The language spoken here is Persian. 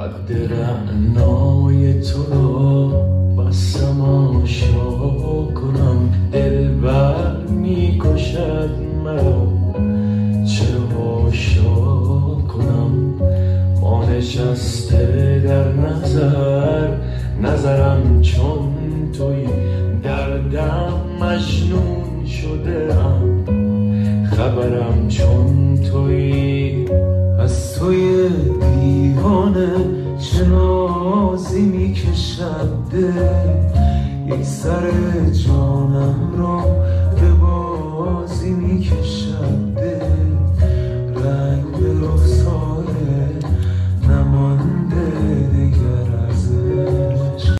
قد رعنای تو را بسم آشنا کنم. دلبر می کشد مرا چرا حاشا کنم. ما نشسته در نظرم چون توی، دردم مجنون شده ام خبرم چون توی. از توی دیوانه چه نازی می کشد دل، یک سر جانم را به بازی می کشد دل.